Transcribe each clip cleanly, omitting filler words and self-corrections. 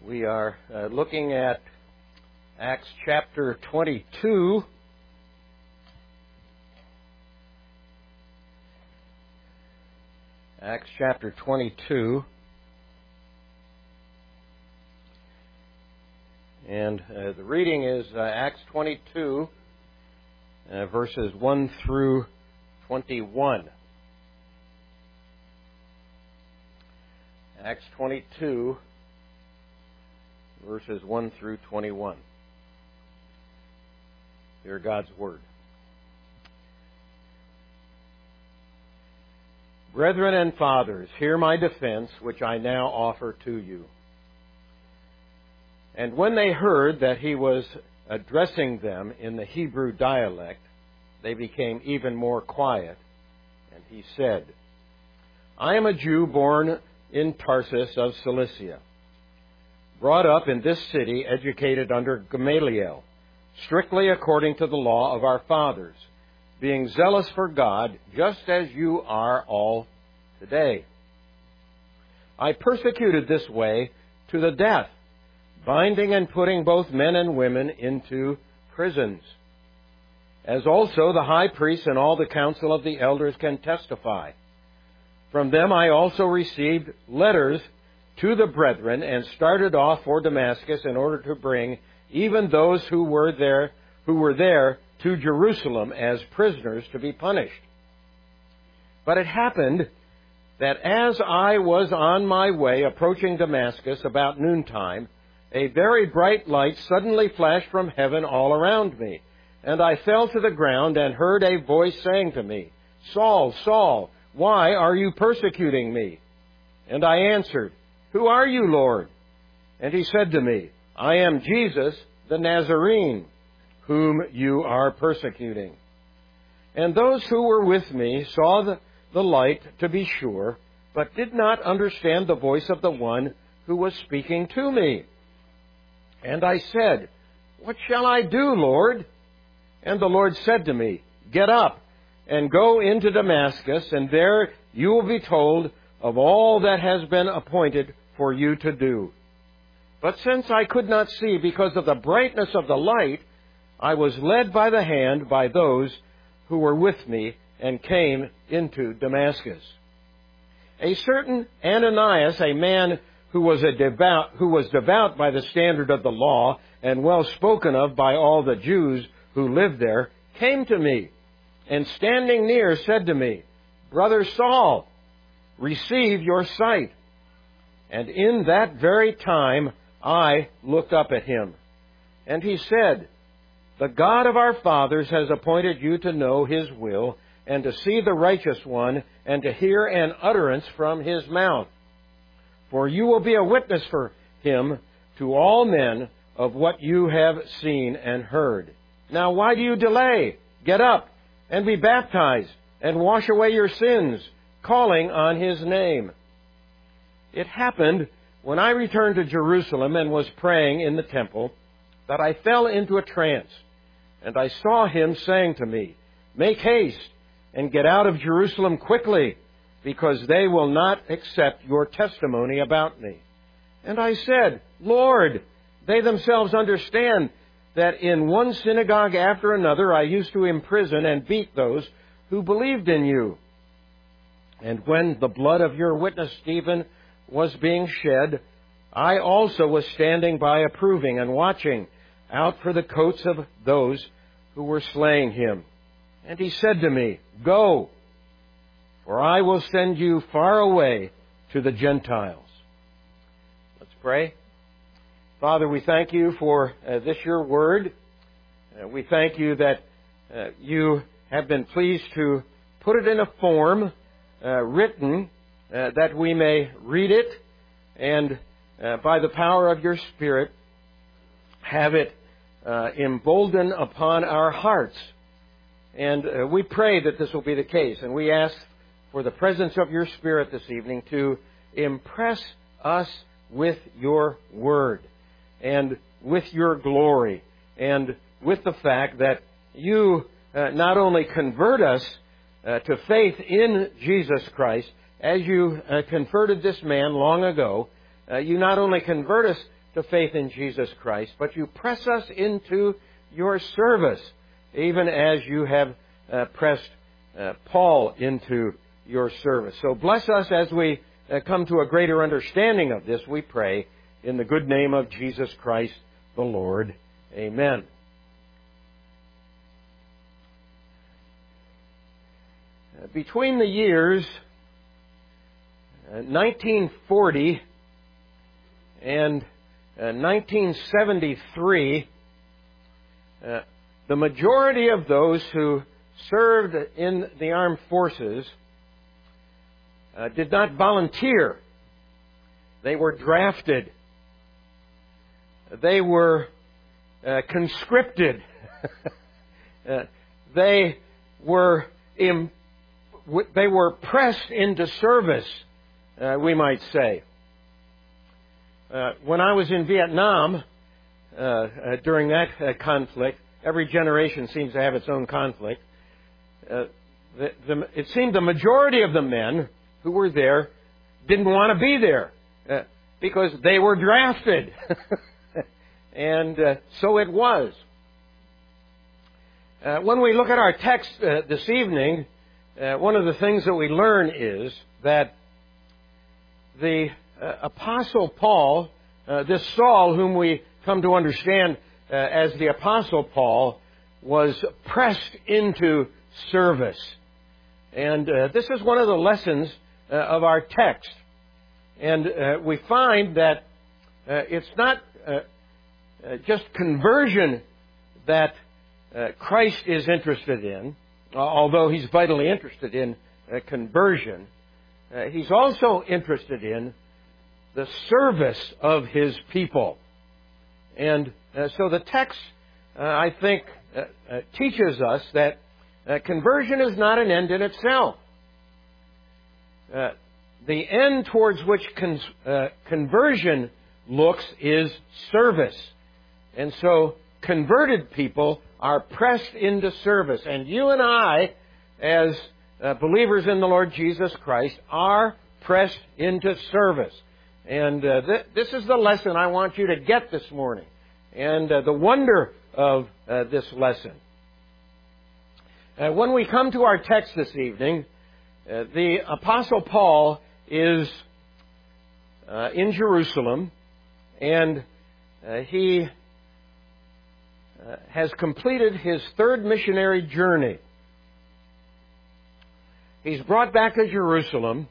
We are looking at Acts chapter 22. Acts chapter 22. And the reading is Acts 22, verses 1 through 21. Acts 22, verses 1 through 21. Hear God's Word. Brethren and fathers, hear my defense, which I now offer to you. And when they heard that he was addressing them in the Hebrew dialect, they became even more quiet. And he said, I am a Jew born in Tarsus of Cilicia, brought up in this city, educated under Gamaliel, strictly according to the law of our fathers, being zealous for God, just as you are all today. I persecuted this way to the death, binding and putting both men and women into prisons, as also the high priest and all the council of the elders can testify. From them I also received letters to the brethren, and started off for Damascus in order to bring even those who were there to Jerusalem as prisoners to be punished. But it happened that as I was on my way approaching Damascus about noontime, a very bright light suddenly flashed from heaven all around me, and I fell to the ground and heard a voice saying to me, Saul, Saul, why are you persecuting me? And I answered, Who are you, Lord? And he said to me, I am Jesus the Nazarene, whom you are persecuting. And those who were with me saw the light, to be sure, but did not understand the voice of the one who was speaking to me. And I said, What shall I do, Lord? And the Lord said to me, Get up and go into Damascus, and there you will be told of all that has been appointed for you to do. But since I could not see because of the brightness of the light, I was led by the hand by those who were with me and came into Damascus. A certain Ananias, a man who was devout by the standard of the law and well spoken of by all the Jews who lived there, came to me, and standing near said to me, Brother Saul, receive your sight. And in that very time I looked up at him. And he said, The God of our fathers has appointed you to know his will, and to see the righteous one, and to hear an utterance from his mouth. For you will be a witness for him to all men of what you have seen and heard. Now why do you delay? Get up and be baptized, and wash away your sins, calling on his name. It happened when I returned to Jerusalem and was praying in the temple that I fell into a trance, and I saw him saying to me, Make haste and get out of Jerusalem quickly, because they will not accept your testimony about me. And I said, Lord, they themselves understand that in one synagogue after another I used to imprison and beat those who believed in you. And when the blood of your witness Stephen was being shed, I also was standing by approving and watching out for the coats of those who were slaying him. And he said to me, Go, for I will send you far away to the Gentiles. Let's pray. Father, we thank you for this your word. We thank you that you have been pleased to put it in a form written that we may read it, and by the power of your Spirit have it emboldened upon our hearts. And we pray that this will be the case, and we ask for the presence of your Spirit this evening to impress us with your word and with your glory, and with the fact that you not only convert us to faith in Jesus Christ, as you converted this man long ago, you not only convert us to faith in Jesus Christ, but you press us into your service, even as you have pressed Paul into your service. So bless us as we come to a greater understanding of this, we pray, in the good name of Jesus Christ the Lord. Amen. Between the years 1940 and 1973, the majority of those who served in the armed forces did not volunteer. They were drafted. They were conscripted. They were pressed into service, we might say. When I was in Vietnam, during that conflict, every generation seems to have its own conflict. It seemed the majority of the men who were there didn't want to be there because they were drafted. And so it was. When we look at our text this evening, one of the things that we learn is that the Apostle Paul, this Saul, whom we come to understand as the Apostle Paul, was pressed into service. And this is one of the lessons of our text. And we find that it's not just conversion that Christ is interested in, although He's vitally interested in conversion. He's also interested in the service of His people. And so the text, I think, teaches us that conversion is not an end in itself. The end towards which conversion looks is service. And so converted people are pressed into service. And you and I, as believers in the Lord Jesus Christ, are pressed into service. And this is the lesson I want you to get this morning. And the wonder of this lesson. When we come to our text this evening, the Apostle Paul is in Jerusalem, and he has completed his third missionary journey. He's brought back to Jerusalem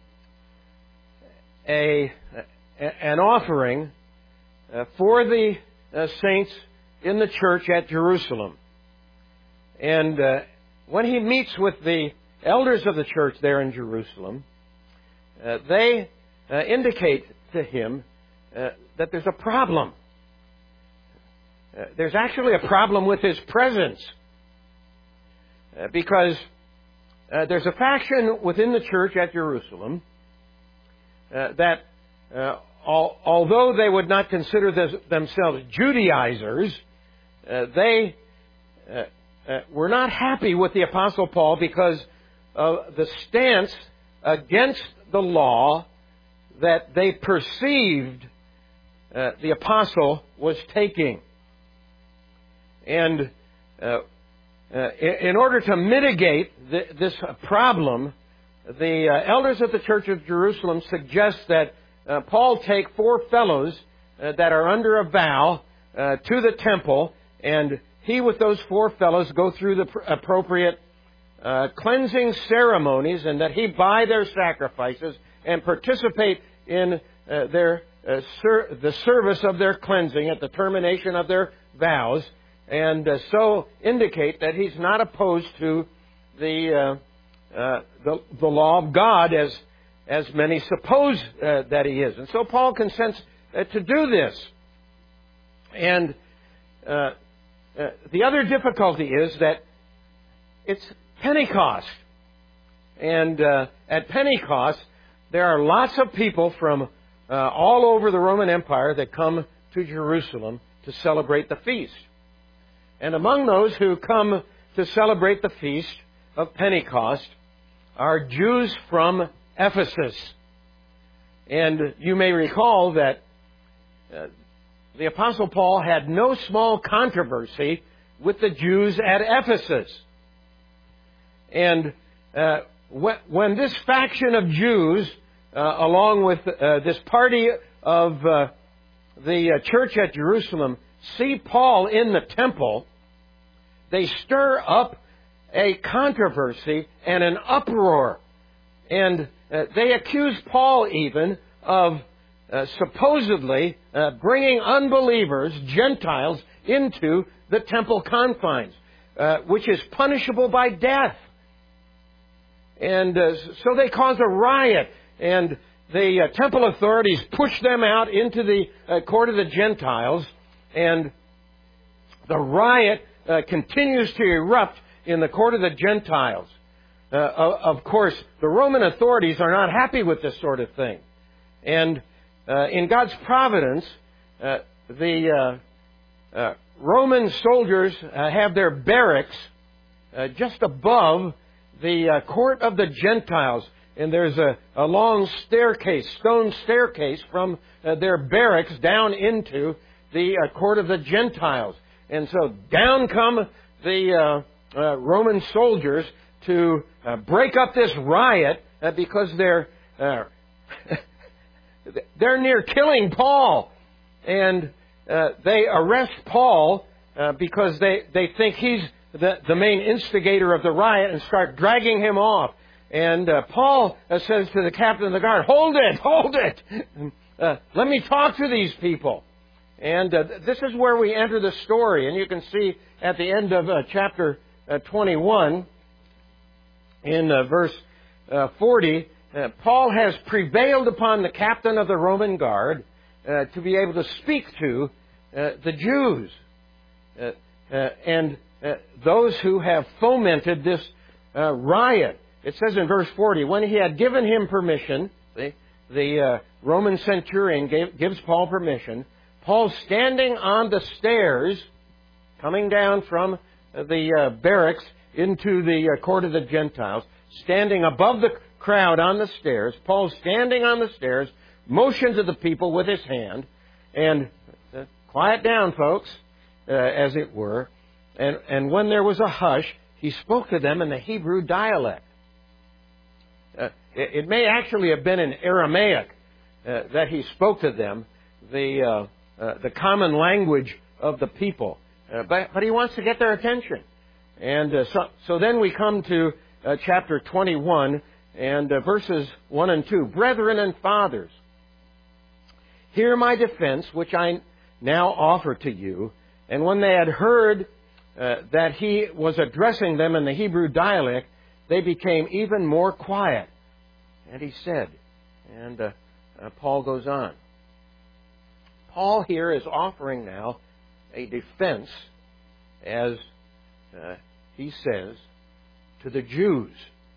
an offering for the saints in the church at Jerusalem. And when he meets with the elders of the church there in Jerusalem, they indicate to him that there's a problem. There's actually a problem with his presence. Because there's a faction within the church at Jerusalem that, although they would not consider themselves Judaizers, they were not happy with the Apostle Paul because of the stance against the law that they perceived the Apostle was taking. And in order to mitigate this problem, the elders of the Church of Jerusalem suggest that Paul take 4 fellows that are under a vow to the temple, and he with those 4 fellows go through the appropriate cleansing ceremonies, and that he buy their sacrifices and participate in the service of their cleansing at the termination of their vows, and so indicate that he's not opposed to the law of God as many suppose that he is. And so Paul consents to do this. And the other difficulty is that it's Pentecost. And at Pentecost, there are lots of people from all over the Roman Empire that come to Jerusalem to celebrate the feast. And among those who come to celebrate the feast of Pentecost are Jews from Ephesus. And you may recall that the Apostle Paul had no small controversy with the Jews at Ephesus. And when this faction of Jews, along with this party of the church at Jerusalem, see Paul in the temple, they stir up a controversy and an uproar. And they accuse Paul even of supposedly bringing unbelievers, Gentiles, into the temple confines, which is punishable by death. And so they cause a riot, and the temple authorities push them out into the court of the Gentiles, and the riot continues to erupt in the court of the Gentiles. Of course, the Roman authorities are not happy with this sort of thing. And in God's providence, the Roman soldiers have their barracks just above the court of the Gentiles. And there's a long staircase, stone staircase from their barracks down into the court of the Gentiles. And so down come the Roman soldiers to break up this riot because they're near killing Paul. And they arrest Paul because they think he's the main instigator of the riot and start dragging him off. And Paul says to the captain of the guard, hold it! Let me talk to these people. And this is where we enter the story. And you can see at the end of chapter 21, in verse 40, Paul has prevailed upon the captain of the Roman guard to be able to speak to the Jews and those who have fomented this riot. It says in verse 40, when he had given him permission, the Roman centurion gives Paul permission. Paul, standing on the stairs, coming down from the barracks into the court of the Gentiles, standing above the crowd on the stairs, Paul standing on the stairs, motioned to the people with his hand, and quiet down, folks, as it were. And when there was a hush, he spoke to them in the Hebrew dialect. It may actually have been in Aramaic that he spoke to them, the common language of the people. But he wants to get their attention. And so then we come to chapter 21 and verses 1 and 2. Brethren and fathers, hear my defense, which I now offer to you. And when they had heard that he was addressing them in the Hebrew dialect, they became even more quiet. And he said, and Paul goes on. Paul here is offering now a defense, as he says, to the Jews.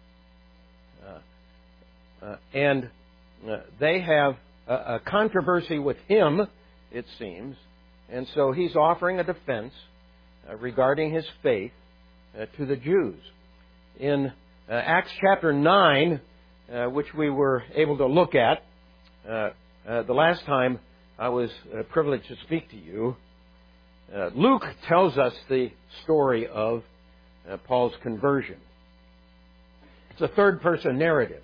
And they have a controversy with him, it seems. And so he's offering a defense regarding his faith to the Jews. In Acts chapter 9, which we were able to look at the last time I was privileged to speak to you, Luke tells us the story of Paul's conversion. It's a third-person narrative.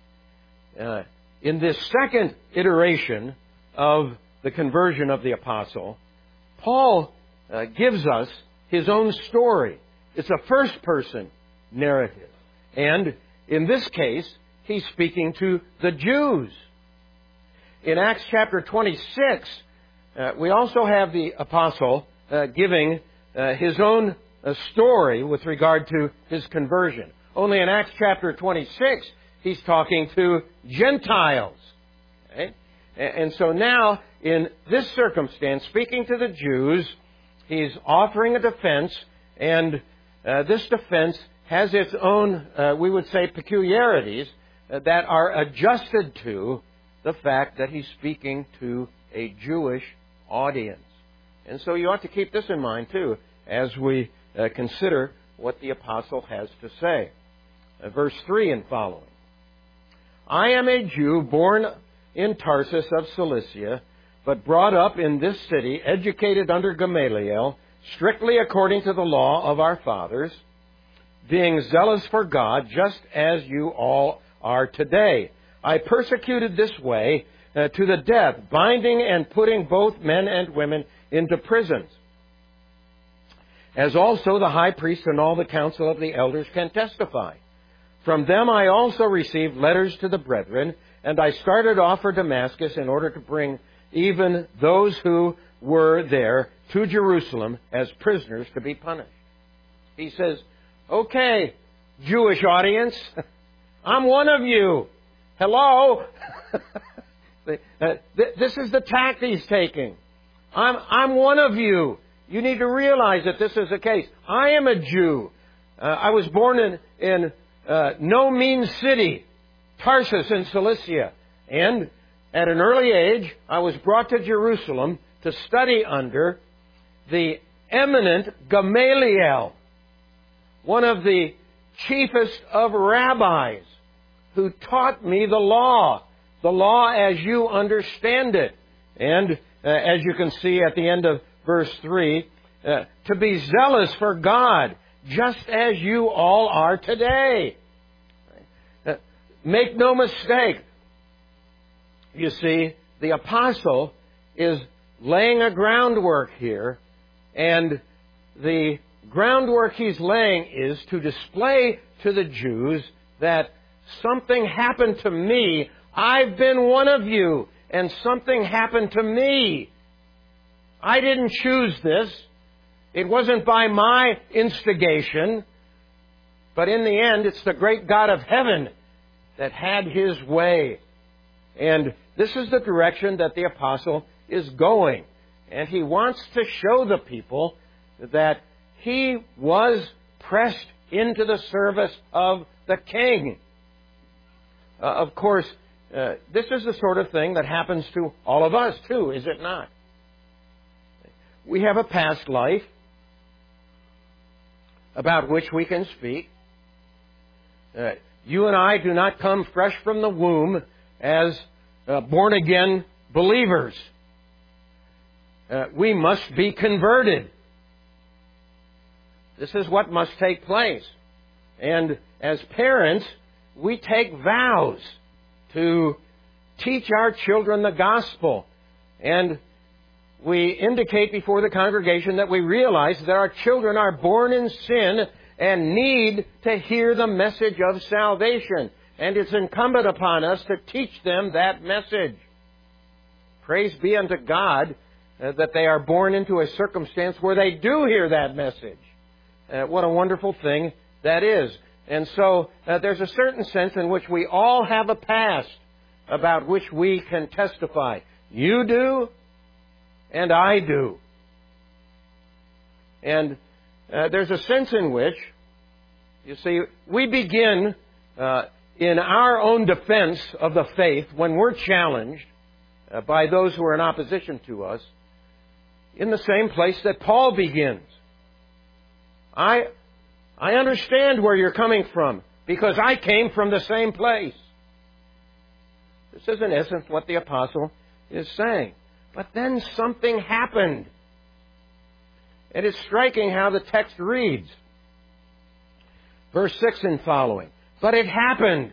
In this second iteration of the conversion of the apostle, Paul gives us his own story. It's a first-person narrative. And in this case, he's speaking to the Jews. In Acts chapter 26, we also have the apostle giving his own story with regard to his conversion. Only in Acts chapter 26, he's talking to Gentiles. Okay? And so now, in this circumstance, speaking to the Jews, he's offering a defense, and this defense has its own, we would say, peculiarities that are adjusted to the fact that he's speaking to a Jewish audience. And so you ought to keep this in mind, too, as we consider what the apostle has to say. Verse 3 and following. I am a Jew born in Tarsus of Cilicia, but brought up in this city, educated under Gamaliel, strictly according to the law of our fathers, being zealous for God, just as you all are today. I persecuted this way to the death, binding and putting both men and women into prisons, as also the high priest and all the council of the elders can testify. From them I also received letters to the brethren, and I started off for Damascus in order to bring even those who were there to Jerusalem as prisoners to be punished. He says, okay, Jewish audience, I'm one of you. Hello? This is the tack he's taking. I'm one of you. You need to realize that this is the case. I am a Jew. I was born in no mean city, Tarsus in Cilicia. And at an early age, I was brought to Jerusalem to study under the eminent Gamaliel, one of the chiefest of rabbis, who taught me the law as you understand it. And as you can see at the end of verse 3, to be zealous for God, just as you all are today. Make no mistake. You see, the apostle is laying a groundwork here, and the groundwork he's laying is to display to the Jews that something happened to me. I've been one of you, and something happened to me. I didn't choose this. It wasn't by my instigation. But in the end, it's the great God of heaven that had His way. And this is the direction that the apostle is going. And he wants to show the people that he was pressed into the service of the King. Of course, this is the sort of thing that happens to all of us too, is it not? We have a past life about which we can speak. You and I do not come fresh from the womb as born-again believers. We must be converted. This is what must take place. And as parents, we take vows to teach our children the gospel. And we indicate before the congregation that we realize that our children are born in sin and need to hear the message of salvation. And it's incumbent upon us to teach them that message. Praise be unto God that they are born into a circumstance where they do hear that message. What a wonderful thing that is. And so there's a certain sense in which we all have a past about which we can testify. You do, and I do. And there's a sense in which, you see, we begin in our own defense of the faith when we're challenged by those who are in opposition to us in the same place that Paul begins. I understand where you're coming from because I came from the same place. This is in essence what the apostle is saying. But then something happened. And it's striking how the text reads. Verse 6 and following. But it happened.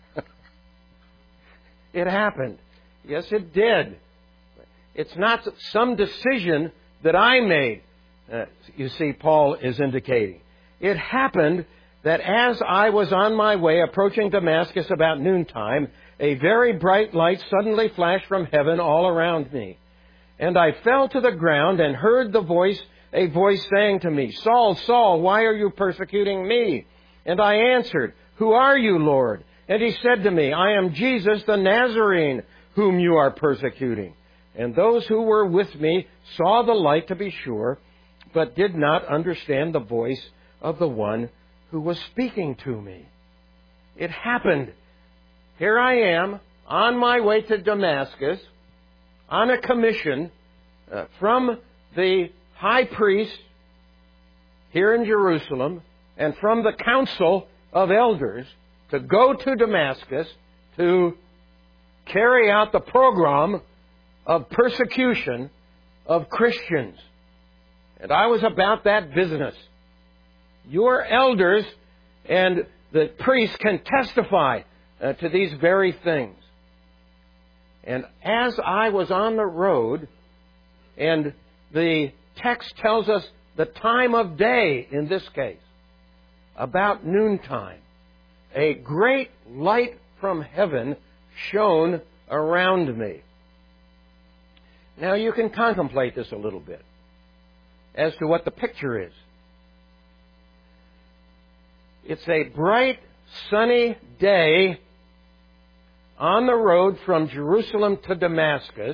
It happened. Yes, it did. It's not some decision that I made. You see, Paul is indicating. It happened that as I was on my way approaching Damascus about noontime, a very bright light suddenly flashed from heaven all around me. And I fell to the ground and heard a voice saying to me, Saul, Saul, why are you persecuting me? And I answered, Who are you, Lord? And he said to me, I am Jesus the Nazarene, whom you are persecuting. And those who were with me saw the light, to be sure, but did not understand the voice of the one who was speaking to me. It happened. Here I am, on my way to Damascus, on a commission from the high priest here in Jerusalem and from the council of elders to go to Damascus to carry out the program of persecution of Christians. And I was about that business. Your elders and the priests can testify to these very things. And as I was on the road, and the text tells us the time of day in this case, about noontime, a great light from heaven shone around me. Now you can contemplate this a little bit as to what the picture is. It's a bright, sunny day on the road from Jerusalem to Damascus.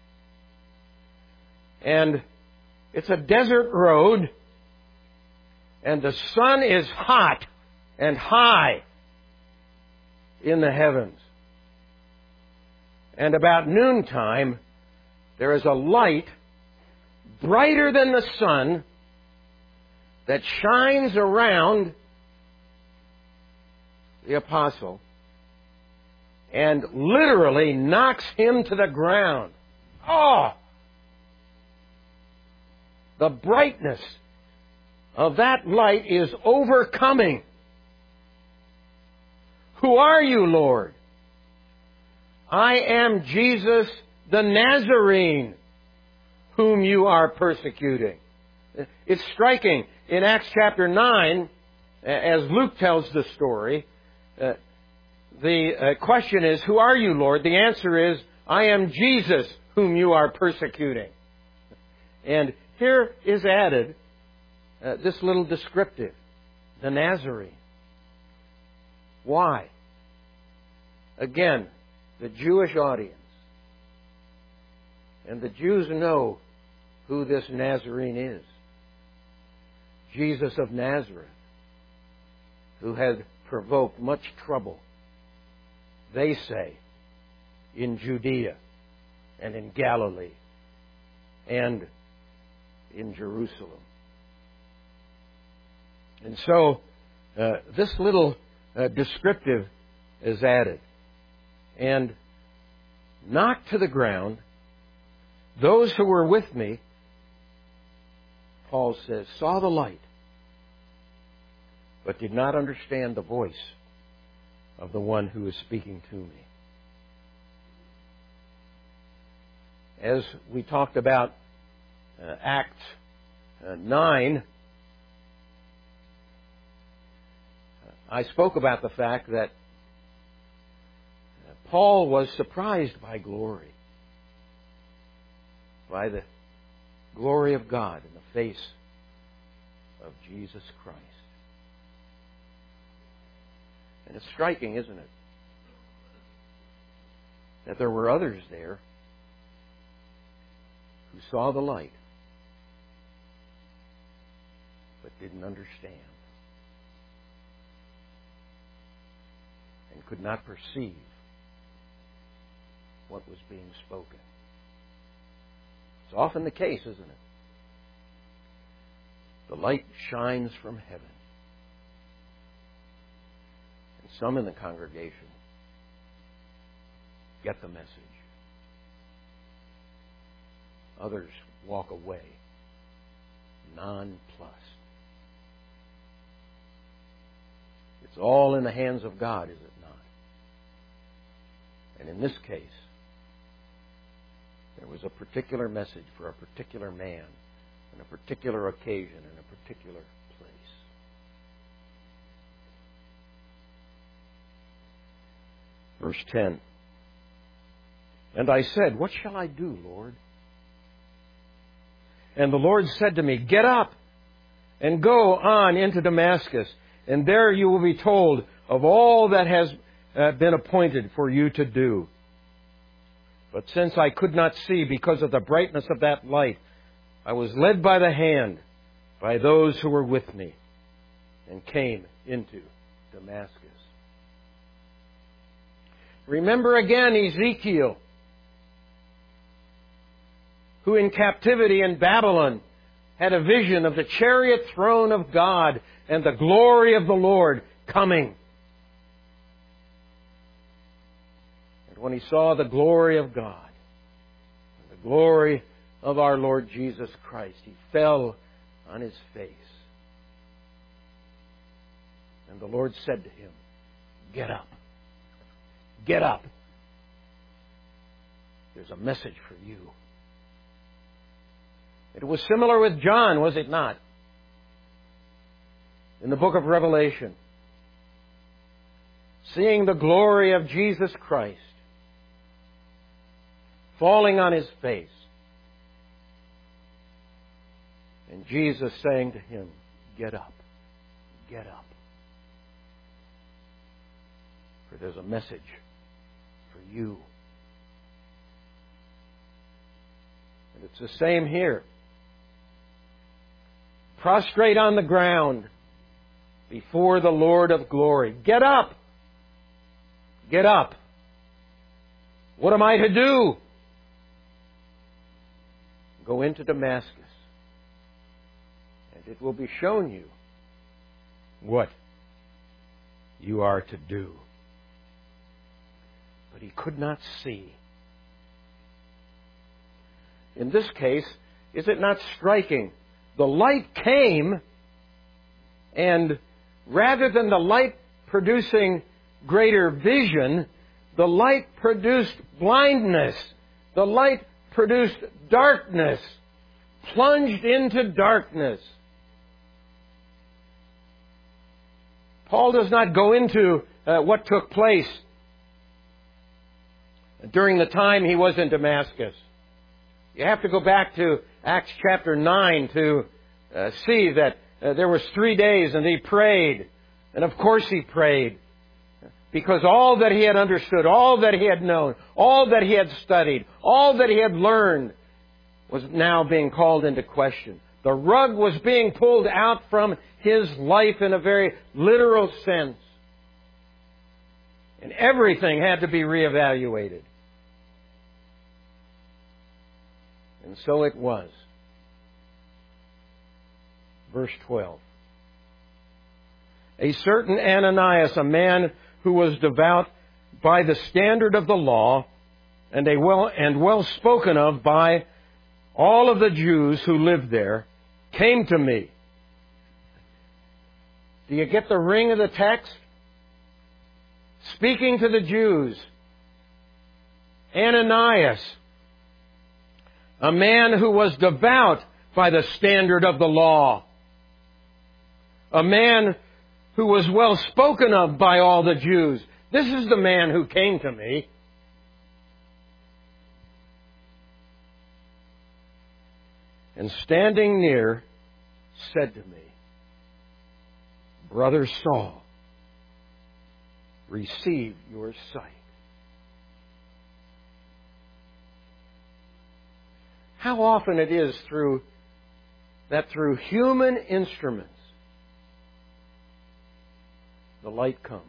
And it's a desert road. And the sun is hot and high in the heavens. And about noontime, there is a light brighter than the sun that shines around the apostle and literally knocks him to the ground. Oh! The brightness of that light is overcoming. Who are you, Lord? I am Jesus the Nazarene, whom you are persecuting. It's striking. In Acts chapter 9, as Luke tells the story, the question is, who are you, Lord? The answer is, I am Jesus, whom you are persecuting. And here is added this little descriptive, the Nazarene. Why? Again, the Jewish audience. And the Jews know who this Nazarene is. Jesus of Nazareth, who had provoked much trouble, they say, in Judea and in Galilee and in Jerusalem. And so this little descriptive is added. And knocked to the ground, those who were with me, Paul says, saw the light, but did not understand the voice of the one who is speaking to me. As we talked about Acts 9, I spoke about the fact that Paul was surprised by glory, by the glory of God in the face of Jesus Christ. And it's striking, isn't it, that there were others there who saw the light but didn't understand and could not perceive what was being spoken. It's often the case, isn't it? The light shines from heaven. And some in the congregation get the message. Others walk away nonplussed. It's all in the hands of God, is it not? And in this case, there was a particular message for a particular man, on a particular occasion, in a particular place. Verse 10. And I said, what shall I do, Lord? And the Lord said to me, get up and go on into Damascus, and there you will be told of all that has been appointed for you to do. But since I could not see because of the brightness of that light, I was led by the hand by those who were with me and came into Damascus. Remember again Ezekiel, who in captivity in Babylon had a vision of the chariot throne of God and the glory of the Lord coming. And when he saw the glory of God, glory of our Lord Jesus Christ. He fell on his face. And the Lord said to him, "Get up. Get up. There's a message for you." It was similar with John, was it not? In the book of Revelation, seeing the glory of Jesus Christ falling on his face, and Jesus saying to him, "Get up. Get up. For there's a message for you." And it's the same here. Prostrate on the ground before the Lord of glory. Get up. Get up. What am I to do? Go into Damascus, and it will be shown you what you are to do. But he could not see. In this case, is it not striking? The light came, and rather than the light producing greater vision, the light produced blindness. The light produced darkness, plunged into darkness. Paul does not go into what took place during the time he was in Damascus. You have to go back to Acts chapter 9 to see that there was 3 days and he prayed. And of course he prayed. Because all that he had understood, all that he had known, all that he had studied, all that he had learned was now being called into question. The rug was being pulled out from his life in a very literal sense. And everything had to be reevaluated. And so it was. Verse 12. A certain Ananias, a man who was devout by the standard of the law, and well spoken of by all of the Jews who lived there, came to me. Do you get the ring of the text? Speaking to the Jews, Ananias, a man who was devout by the standard of the law, a man who was well spoken of by all the Jews. This is the man who came to me. And standing near, said to me, "Brother Saul, receive your sight." How often it is through human instruments the light comes.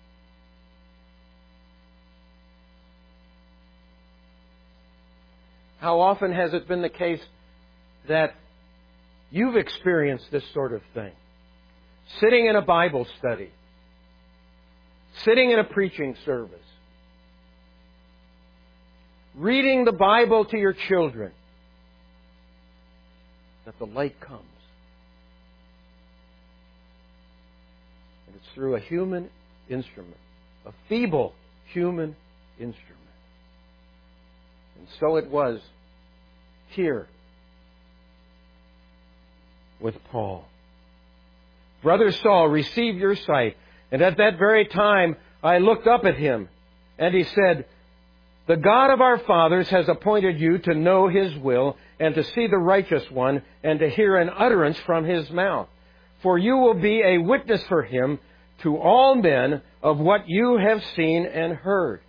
How often has it been the case that you've experienced this sort of thing? Sitting in a Bible study, sitting in a preaching service, reading the Bible to your children, that the light comes. And it's through a human instrument, a feeble human instrument. And so it was here with Paul. "Brother Saul, receive your sight." And at that very time I looked up at him, and he said, "The God of our fathers has appointed you to know His will, and to see the righteous one, and to hear an utterance from His mouth. For you will be a witness for Him to all men of what you have seen and heard."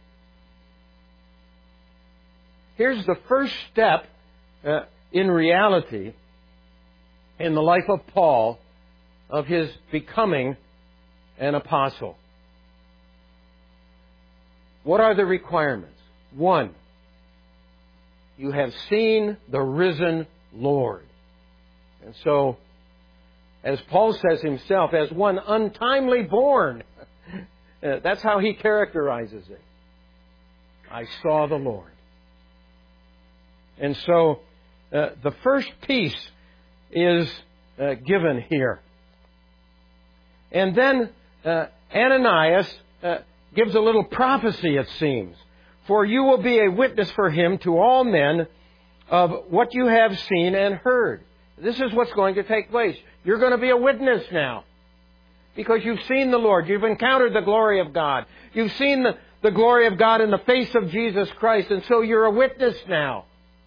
Here's the first step in reality in the life of Paul of his becoming an apostle. What are the requirements? 1, you have seen the risen Lord. And so, as Paul says himself, as one untimely born, that's how he characterizes it. I saw the Lord. And so the first piece is given here. And then Ananias gives a little prophecy, it seems. For you will be a witness for him to all men of what you have seen and heard. This is what's going to take place. You're going to be a witness now. Because you've seen the Lord. You've encountered the glory of God. You've seen the glory of God in the face of Jesus Christ. And so you're a witness now.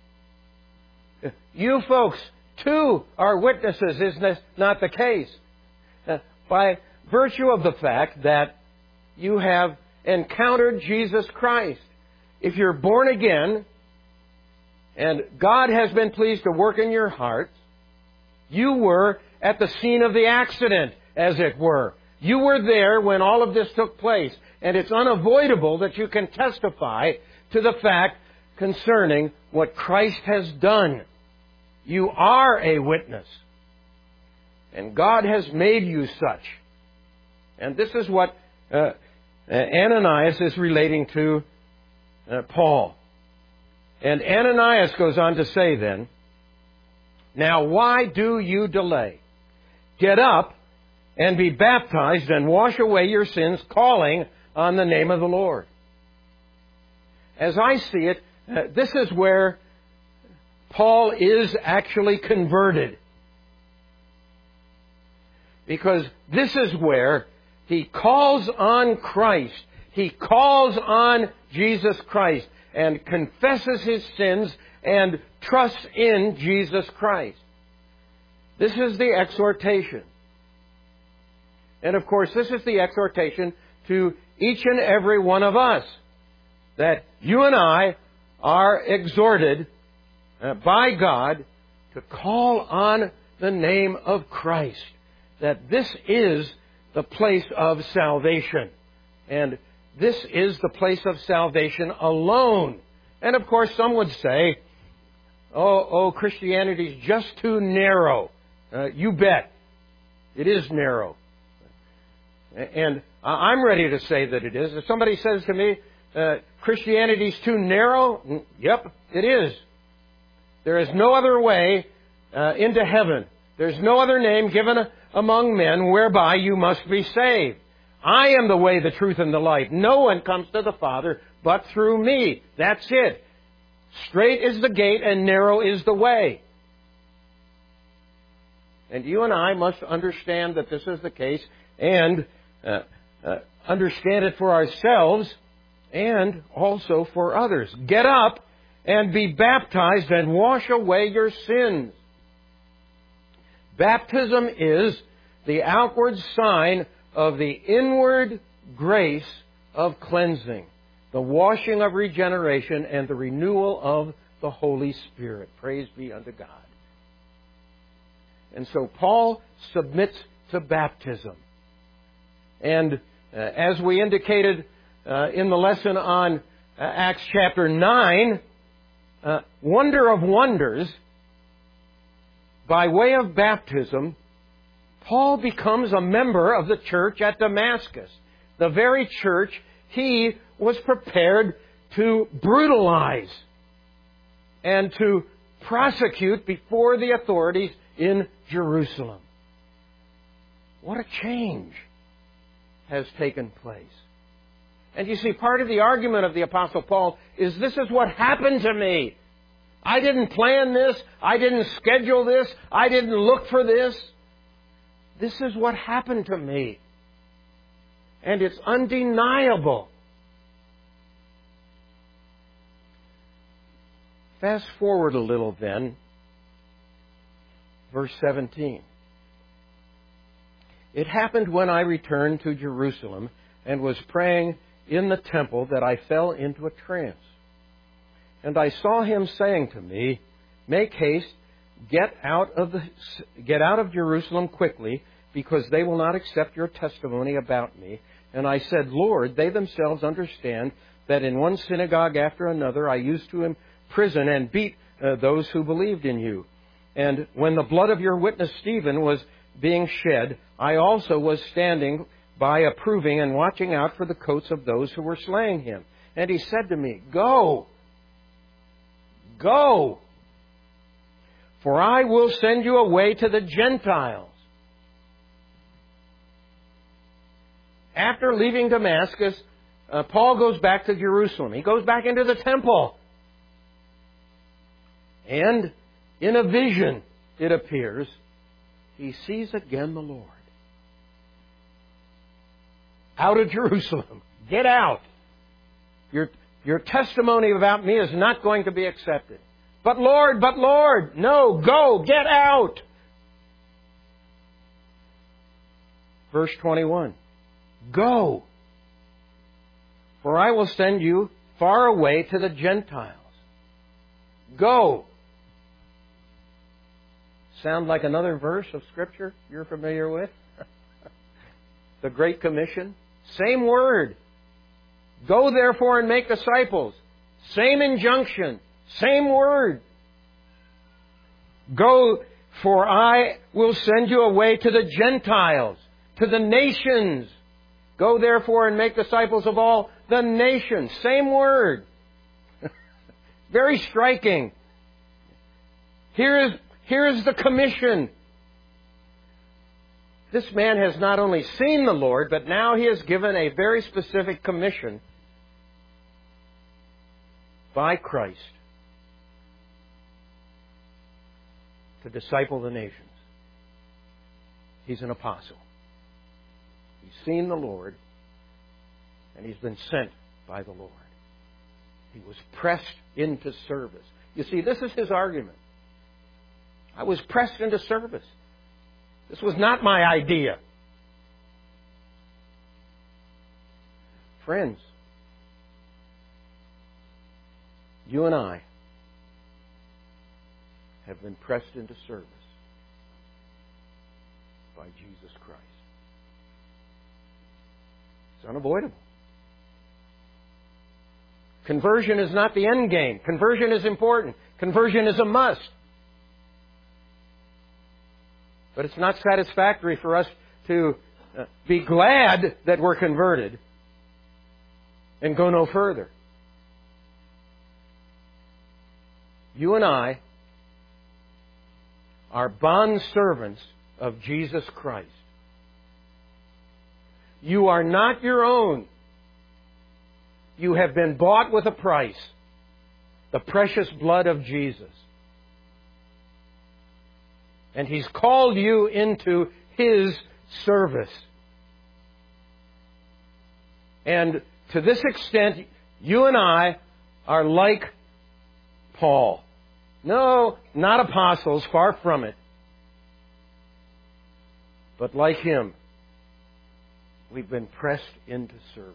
You folks, too, are witnesses. Isn't this not the case? By virtue of the fact that you have encountered Jesus Christ. If you're born again, and God has been pleased to work in your hearts, you were at the scene of the accident, as it were. You were there when all of this took place. And it's unavoidable that you can testify to the fact concerning what Christ has done. You are a witness. And God has made you such. And this is what Ananias is relating to Paul. And Ananias goes on to say then, now why do you delay? Get up and be baptized and wash away your sins, calling on the name of the Lord. As I see it, this is where Paul is actually converted. Because this is where he calls on Christ. He calls on Jesus Christ and confesses his sins and trusts in Jesus Christ. This is the exhortation. And of course, this is the exhortation to each and every one of us, that you and I are exhorted by God to call on the name of Christ. That this is the place of salvation. And this is the place of salvation alone. And of course, some would say, Christianity's just too narrow. You bet. It is narrow. And I'm ready to say that it is. If somebody says to me, Christianity's too narrow, yep, it is. There is no other way into heaven. There's no other name given among men whereby you must be saved. I am the way, the truth, and the life. No one comes to the Father but through me. That's it. Straight is the gate and narrow is the way. And you and I must understand that this is the case and understand it for ourselves and also for others. Get up and be baptized and wash away your sins. Baptism is the outward sign of the inward grace of cleansing, the washing of regeneration, and the renewal of the Holy Spirit. Praise be unto God. And so Paul submits to baptism. And as we indicated in the lesson on Acts chapter 9, wonder of wonders, by way of baptism, Paul becomes a member of the church at Damascus, the very church he was prepared to brutalize and to prosecute before the authorities in Jerusalem. What a change has taken place. And you see, part of the argument of the Apostle Paul is this is what happened to me. I didn't plan this. I didn't schedule this. I didn't look for this. This is what happened to me. And it's undeniable. Fast forward a little then. Verse 17. It happened when I returned to Jerusalem and was praying in the temple that I fell into a trance. And I saw him saying to me, make haste, get out of Jerusalem quickly, because they will not accept your testimony about me. And I said, Lord, they themselves understand that in one synagogue after another I used to imprison and beat those who believed in you. And when the blood of your witness Stephen was being shed, I also was standing by approving and watching out for the coats of those who were slaying him. And he said to me, Go Go, for I will send you away to the Gentiles. After leaving Damascus, Paul goes back to Jerusalem. He goes back into the temple. And in a vision, it appears, he sees again the Lord. Out of Jerusalem. Get out. Your testimony about me is not going to be accepted. But Lord, no, go, get out. Verse 21. Go, for I will send you far away to the Gentiles. Go. Sound like another verse of Scripture you're familiar with? The Great Commission. Same word. Go therefore and make disciples. Same injunction. Same word. Go, for I will send you away to the Gentiles, to the nations. Go therefore and make disciples of all the nations. Same word. Very striking. Here is the commission. This man has not only seen the Lord, but now he is given a very specific commission by Christ to disciple the nations. He's an apostle. He's seen the Lord, and he's been sent by the Lord. He was pressed into service. You see, this is his argument. I was pressed into service. This was not my idea. Friends, you and I have been pressed into service by Jesus Christ. It's unavoidable. Conversion is not the end game. Conversion is important. Conversion is a must. But it's not satisfactory for us to be glad that we're converted and go no further. You and I are bond servants of Jesus Christ. You are not your own. You have been bought with a price, the precious blood of Jesus. And He's called you into His service. And to this extent, you and I are like Paul. No, not apostles, far from it. But like him, we've been pressed into service.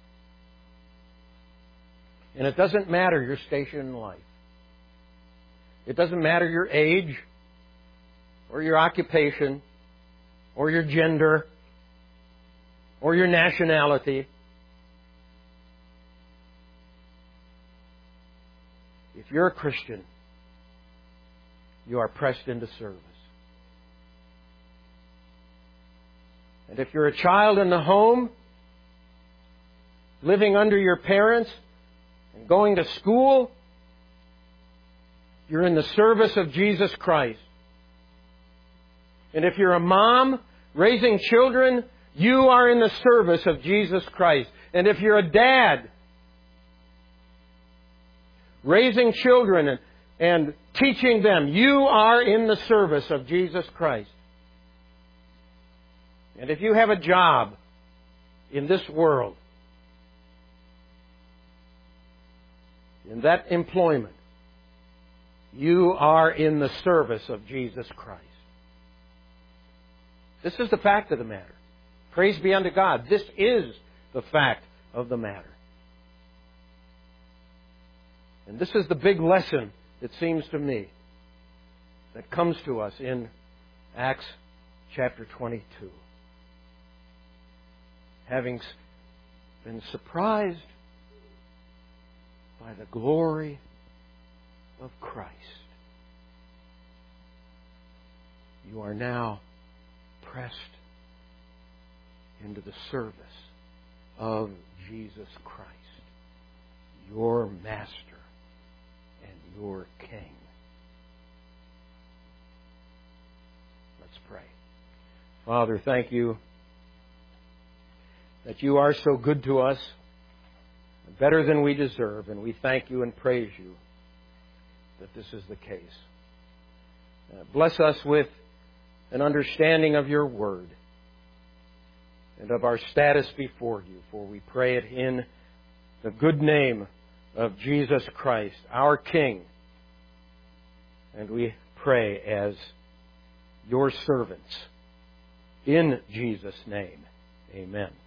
And it doesn't matter your station in life. It doesn't matter your age, or your occupation, or your gender, or your nationality. If you're a Christian, you are pressed into service. And if you're a child in the home, living under your parents, and going to school, you're in the service of Jesus Christ. And if you're a mom raising children, you are in the service of Jesus Christ. And if you're a dad raising children and teaching them, you are in the service of Jesus Christ. And if you have a job in this world, in that employment, you are in the service of Jesus Christ. This is the fact of the matter. Praise be unto God. This is the fact of the matter. And this is the big lesson, it seems to me, that comes to us in Acts chapter 22. Having been surprised by the glory of Christ, you are now pressed into the service of Jesus Christ, your Master and your King. Let's pray. Father, thank you that you are so good to us, better than we deserve, and we thank you and praise you that this is the case. Bless us with an understanding of your word and of our status before you, for we pray it in the good name of Jesus Christ, our King. And we pray as your servants in Jesus' name. Amen.